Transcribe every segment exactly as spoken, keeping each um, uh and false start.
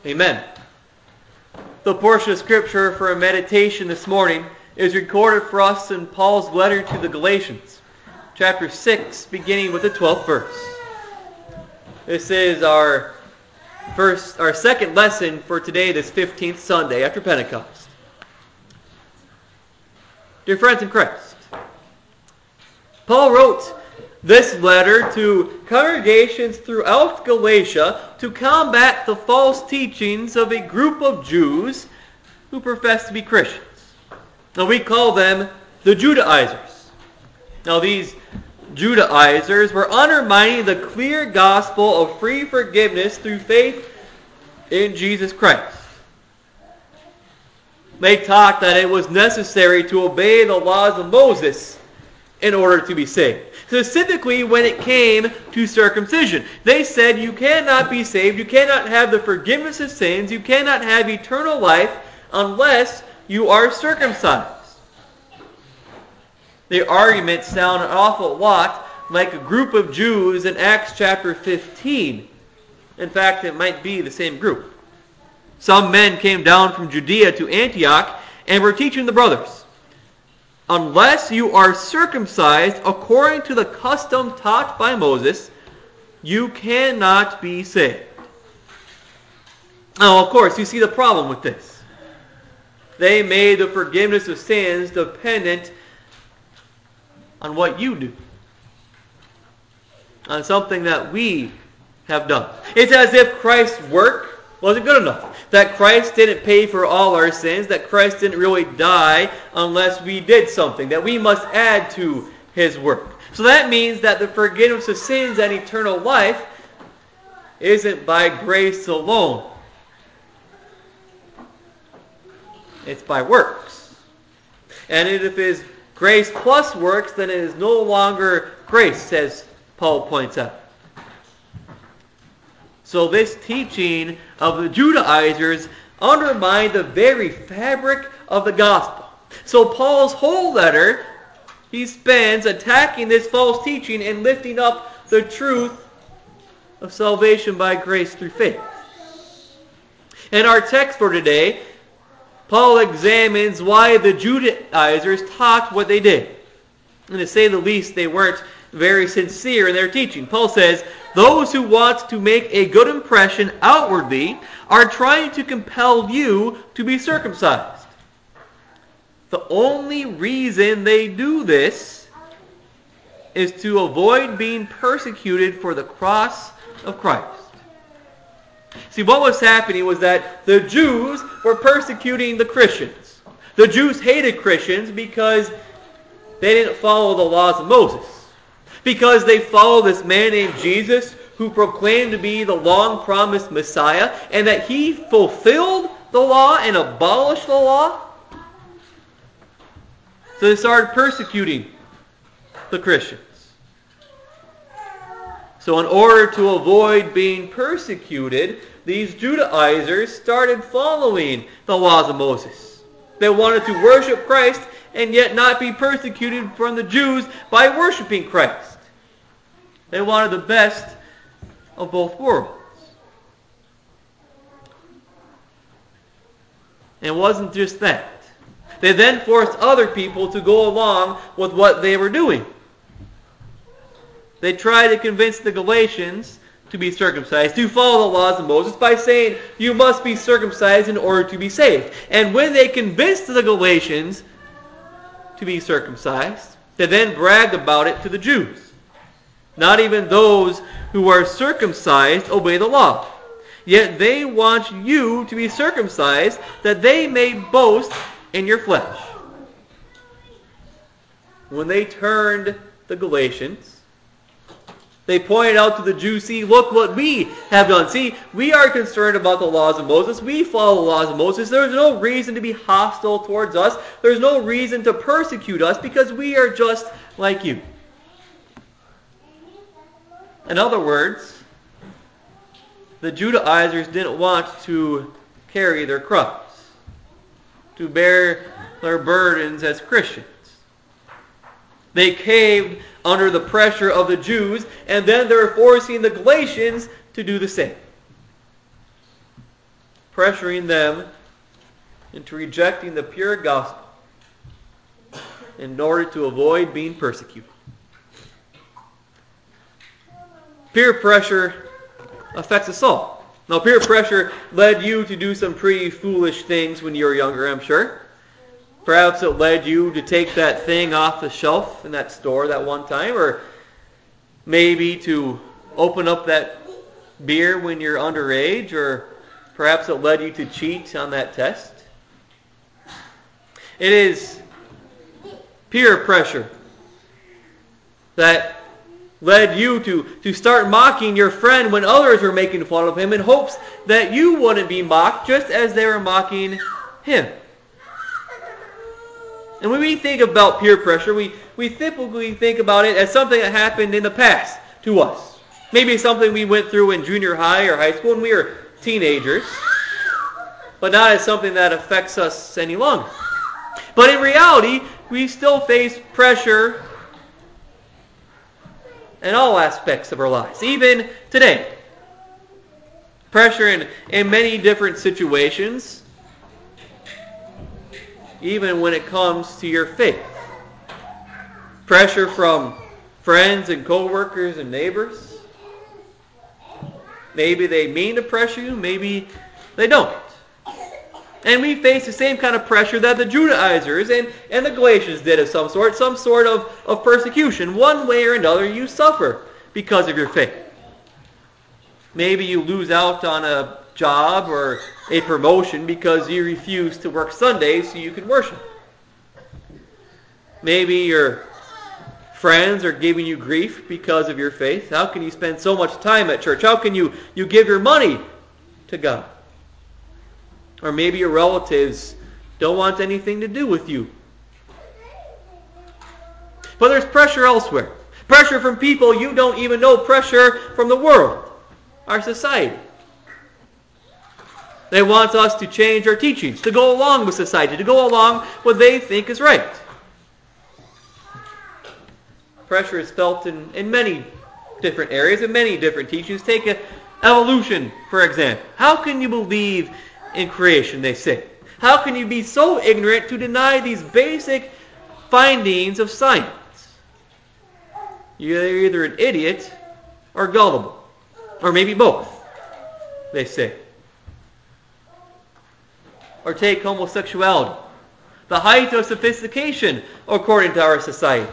Amen. The portion of Scripture for a meditation this morning is recorded for us in Paul's letter to the Galatians, chapter six, beginning with the twelfth verse. This is our first, our second lesson for today, this fifteenth Sunday after Pentecost. Dear friends in Christ, Paul wrote this letter to congregations throughout Galatia to combat the false teachings of a group of Jews who profess to be Christians. Now we call them the Judaizers. Now these Judaizers were undermining the clear gospel of free forgiveness through faith in Jesus Christ. They taught that it was necessary to obey the laws of Moses in order to be saved. Specifically when it came to circumcision. They said you cannot be saved, you cannot have the forgiveness of sins, you cannot have eternal life unless you are circumcised. The argument sounded an awful lot like a group of Jews in Acts chapter fifteen. In fact, it might be the same group. Some men came down from Judea to Antioch and were teaching the brothers, unless you are circumcised according to the custom taught by Moses, you cannot be saved. Now, of course, you see the problem with this. They made the forgiveness of sins dependent on what you do, on something that we have done. It's as if Christ's work wasn't good enough. That Christ didn't pay for all our sins. That Christ didn't really die unless we did something. That we must add to His work. So that means that the forgiveness of sins and eternal life isn't by grace alone. It's by works. And if it is grace plus works, then it is no longer grace, as Paul points out. So this teaching of the Judaizers undermined the very fabric of the gospel. So Paul's whole letter, he spends attacking this false teaching and lifting up the truth of salvation by grace through faith. In our text for today, Paul examines why the Judaizers taught what they did. And to say the least, they weren't very sincere in their teaching. Paul says, those who want to make a good impression outwardly are trying to compel you to be circumcised. The only reason they do this is to avoid being persecuted for the cross of Christ. See, what was happening was that the Jews were persecuting the Christians. The Jews hated Christians because they didn't follow the laws of Moses. Because they follow this man named Jesus who proclaimed to be the long-promised Messiah and that He fulfilled the law and abolished the law. So they started persecuting the Christians. So in order to avoid being persecuted, these Judaizers started following the laws of Moses. They wanted to worship Christ and yet not be persecuted from the Jews by worshiping Christ. They wanted the best of both worlds. And it wasn't just that. They then forced other people to go along with what they were doing. They tried to convince the Galatians to be circumcised, to follow the laws of Moses by saying, you must be circumcised in order to be saved. And when they convinced the Galatians to be circumcised, they then bragged about it to the Jews. Not even those who are circumcised obey the law. Yet they want you to be circumcised, that they may boast in your flesh. When they turned the Galatians, they pointed out to the Jews, see, look what we have done. See, we are concerned about the laws of Moses. We follow the laws of Moses. There's no reason to be hostile towards us. There's no reason to persecute us because we are just like you. In other words, the Judaizers didn't want to carry their cross, to bear their burdens as Christians. They caved under the pressure of the Jews, and then they're forcing the Galatians to do the same. pressuring them into rejecting the pure gospel in order to avoid being persecuted. Peer pressure affects us all. Now, peer pressure led you to do some pretty foolish things when you were younger, I'm sure. Perhaps it led you to take that thing off the shelf in that store that one time, or maybe to open up that beer when you're underage, or perhaps it led you to cheat on that test. It is peer pressure that led you to, to start mocking your friend when others were making fun of him in hopes that you wouldn't be mocked just as they were mocking him. And when we think about peer pressure, we, we typically think about it as something that happened in the past to us. Maybe something we went through in junior high or high school when we were teenagers, but not as something that affects us any longer. But in reality, we still face pressure in all aspects of our lives, even today. Pressure in, in many different situations, even when it comes to your faith. Pressure from friends and co-workers and neighbors. Maybe they mean to pressure you, maybe they don't. And we face the same kind of pressure that the Judaizers and, and the Galatians did of some sort, some sort of, of persecution. One way or another, you suffer because of your faith. Maybe you lose out on a job or a promotion because you refuse to work Sundays so you can worship. Maybe your friends are giving you grief because of your faith. How can you spend so much time at church? How can you, you give your money to God? Or maybe your relatives don't want anything to do with you. But there's pressure elsewhere. Pressure from people you don't even know. Pressure from the world, our society. They want us to change our teachings, to go along with society, to go along what they think is right. Pressure is felt in, in many different areas, in many different teachings. Take a, evolution, for example. How can you believe in creation, they say? How can you be so ignorant to deny these basic findings of science? You're either an idiot or gullible. Or maybe both, they say. Or take homosexuality, the height of sophistication according to our society.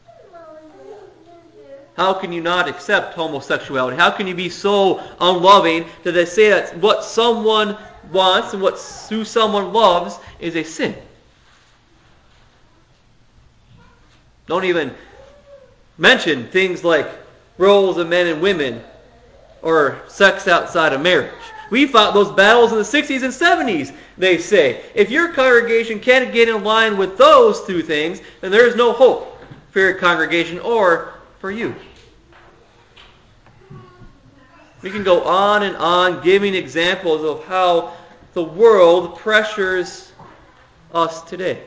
How can you not accept homosexuality? How can you be so unloving that they say that what someone wants and what who someone loves is a sin? Don't even mention things like roles of men and women or sex outside of marriage. We fought those battles in the sixties and seventies, they say. If your congregation can't get in line with those two things, then there is no hope for your congregation or for you. We can go on and on giving examples of how the world pressures us today.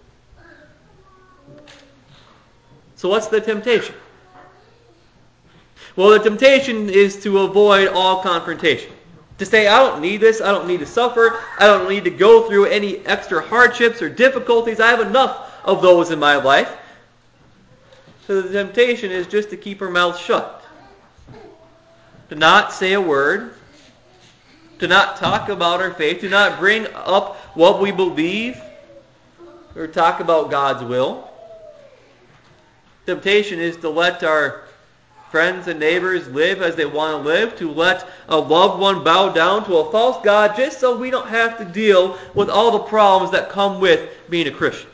So what's the temptation? Well, the temptation is to avoid all confrontation. To say, I don't need this, I don't need to suffer, I don't need to go through any extra hardships or difficulties, I have enough of those in my life. So the temptation is just to keep our mouths shut. To not say a word, to not talk about our faith, to not bring up what we believe, or talk about God's will. Temptation is to let our friends and neighbors live as they want to live, to let a loved one bow down to a false god just so we don't have to deal with all the problems that come with being a Christian.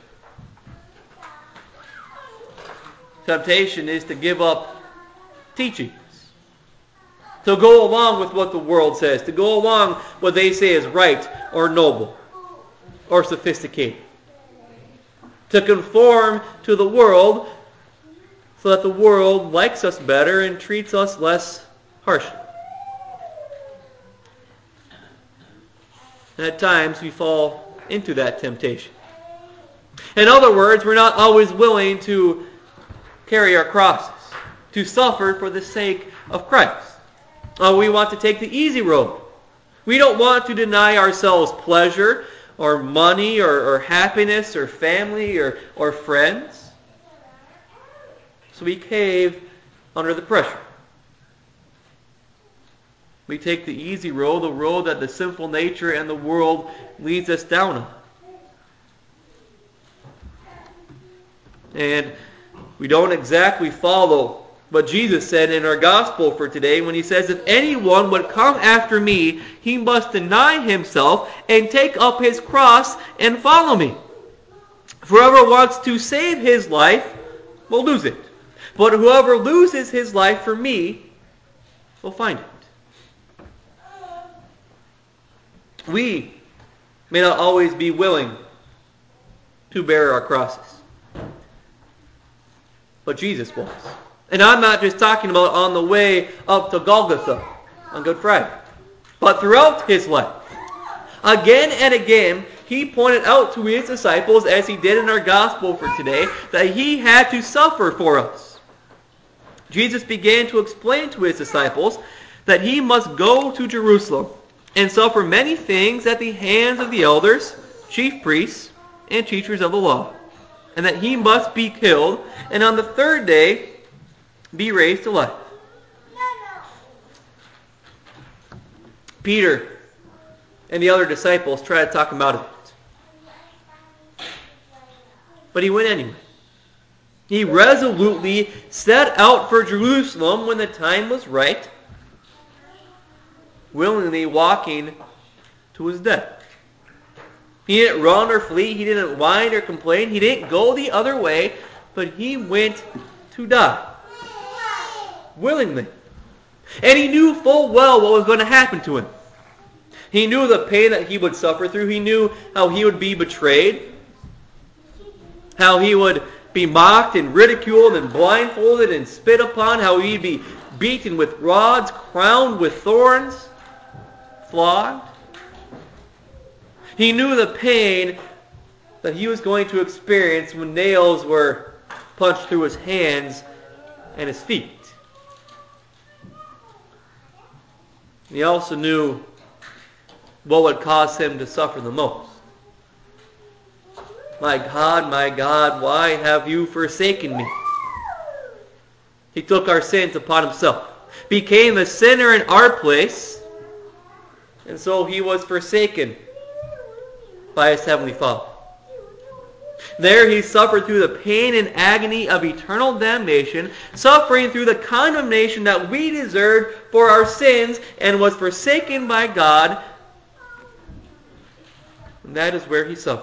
Temptation is to give up teachings, to go along with what the world says, to go along what they say is right or noble or sophisticated, to conform to the world so that the world likes us better and treats us less harshly. And at times we fall into that temptation. In other words, we're not always willing to carry our crosses, to suffer for the sake of Christ. Uh, we want to take the easy road. We don't want to deny ourselves pleasure or money or, or happiness or family or, or friends. So we cave under the pressure. We take the easy road, the road that the sinful nature and the world leads us down on. And we don't exactly follow what Jesus said in our gospel for today when he says, if anyone would come after me, he must deny himself and take up his cross and follow me. For whoever wants to save his life will lose it. But whoever loses his life for me will find it. We may not always be willing to bear our crosses. But Jesus was. And I'm not just talking about on the way up to Golgotha on Good Friday, but throughout his life. Again and again, he pointed out to his disciples, as he did in our gospel for today, that he had to suffer for us. Jesus began to explain to his disciples that he must go to Jerusalem and suffer many things at the hands of the elders, chief priests, and teachers of the law, and that he must be killed, and on the third day be raised to life. Peter and the other disciples tried to talk him out of it. But he went anyway. He resolutely set out for Jerusalem when the time was right, willingly walking to his death. He didn't run or flee. He didn't whine or complain. He didn't go the other way, but he went to die. Willingly. And he knew full well what was going to happen to him. He knew the pain that he would suffer through. He knew how he would be betrayed. How he would be mocked and ridiculed and blindfolded and spit upon. How he'd be beaten with rods, crowned with thorns, flogged. He knew the pain that he was going to experience when nails were punched through his hands and his feet. He also knew what would cause him to suffer the most. My God, my God, why have you forsaken me? He took our sins upon himself, became a sinner in our place, and so he was forsaken by his heavenly Father. There he suffered through the pain and agony of eternal damnation, suffering through the condemnation that we deserved for our sins, and was forsaken by God. And that is where he suffered.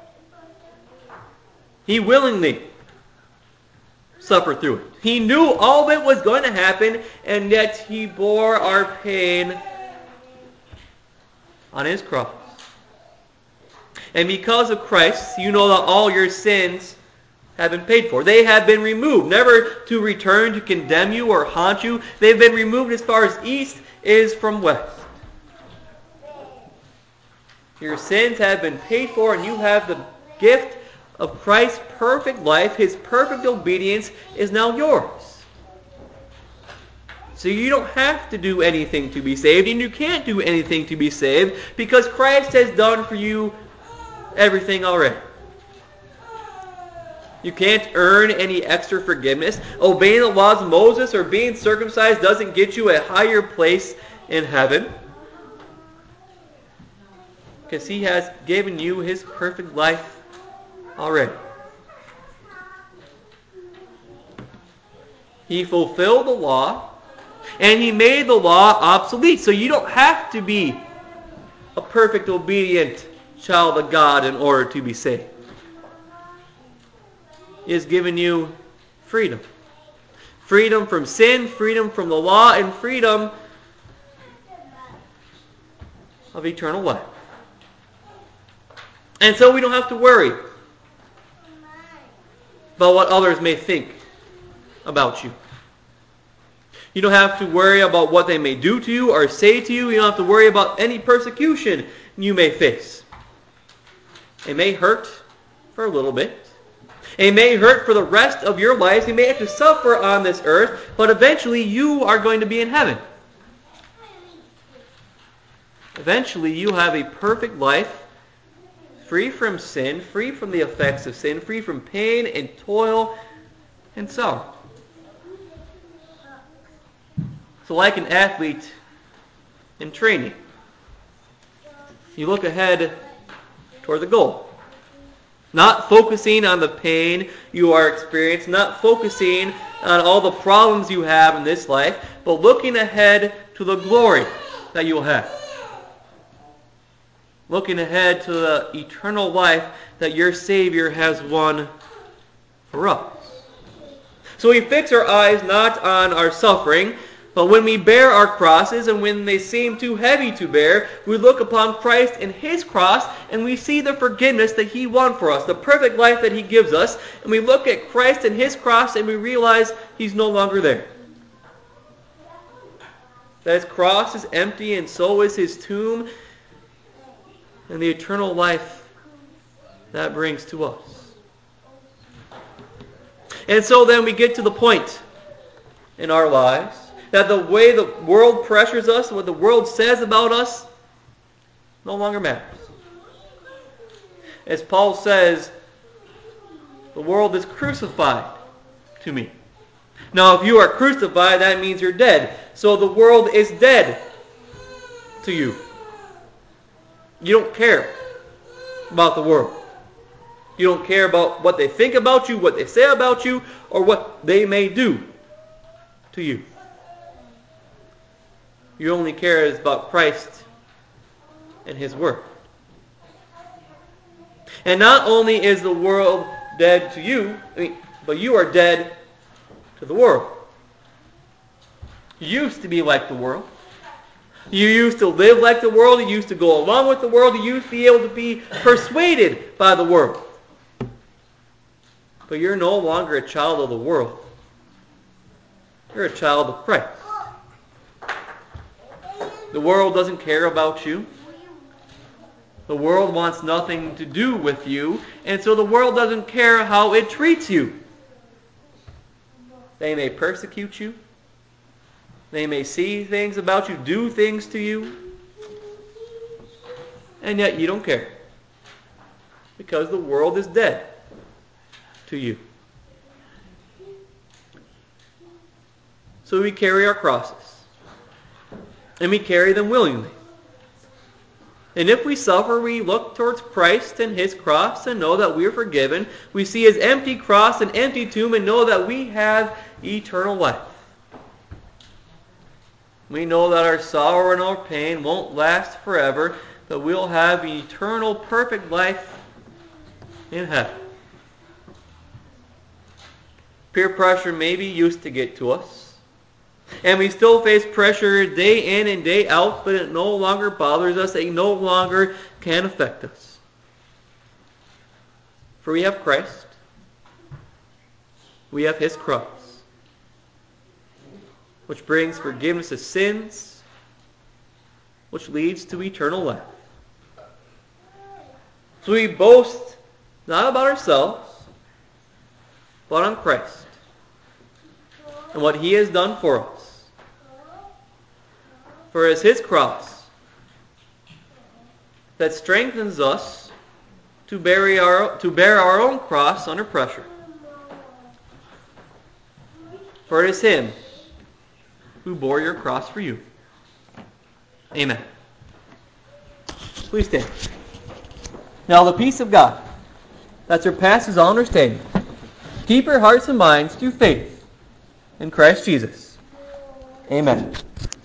He willingly suffered through it. He knew all of it was going to happen, and yet he bore our pain on his cross. And because of Christ, you know that all your sins have been paid for. They have been removed, never to return to condemn you or haunt you. They've been removed as far as east is from west. Your sins have been paid for, and you have the gift of Christ's perfect life. His perfect obedience is now yours. So you don't have to do anything to be saved, and you can't do anything to be saved, because Christ has done for you everything already. You can't earn any extra forgiveness. Obeying the laws of Moses or being circumcised doesn't get you a higher place in heaven, because he has given you his perfect life already. He fulfilled the law, and he made the law obsolete. So you don't have to be a perfect, obedient child of God in order to be saved. He has given you freedom. Freedom from sin, freedom from the law, and freedom of eternal life. And so we don't have to worry about what others may think about you. You don't have to worry about what they may do to you or say to you. You don't have to worry about any persecution you may face. It may hurt for a little bit. It may hurt for the rest of your lives. You may have to suffer on this earth, but eventually you are going to be in heaven. eventually you have a perfect life, free from sin, free from the effects of sin, free from pain and toil and sorrow. So like an athlete in training, you look ahead toward the goal. Not focusing on the pain you are experiencing, not focusing on all the problems you have in this life, but looking ahead to the glory that you will have. Looking ahead to the eternal life that your Savior has won for us. So we fix our eyes not on our suffering, but when we bear our crosses and when they seem too heavy to bear, we look upon Christ and His cross and we see the forgiveness that He won for us, the perfect life that He gives us. And we look at Christ and His cross and we realize He's no longer there. That His cross is empty and so is His tomb and the eternal life that brings to us. And so then we get to the point in our lives that the way the world pressures us, what the world says about us, no longer matters. As Paul says, the world is crucified to me. Now, if you are crucified, that means you're dead. So the world is dead to you. You don't care about the world. You don't care about what they think about you, what they say about you, or what they may do to you. You only care about Christ and His Word. And not only is the world dead to you, I mean, but you are dead to the world. You used to be like the world. You used to live like the world. You used to go along with the world. You used to be able to be persuaded by the world. But you're no longer a child of the world. You're a child of Christ. The world doesn't care about you. The world wants nothing to do with you, and so the world doesn't care how it treats you. They may persecute you. They may see things about you, do things to you, and yet you don't care. Because the world is dead to you. So we carry our crosses. And we carry them willingly. And if we suffer, we look towards Christ and His cross and know that we are forgiven. We see His empty cross and empty tomb and know that we have eternal life. We know that our sorrow and our pain won't last forever, but we'll have eternal, perfect life in heaven. Peer pressure maybe used to get to us. And we still face pressure day in and day out, but it no longer bothers us. It no longer can affect us. For we have Christ. We have His cross, which brings forgiveness of sins, which leads to eternal life. So we boast not about ourselves, but on Christ and what He has done for us. For it is His cross that strengthens us to bear our, to bear our own cross under pressure. For it is Him who bore your cross for you. Amen. Please stand. Now the peace of God that surpasses all understanding, keep your hearts and minds through faith in Christ Jesus. Amen.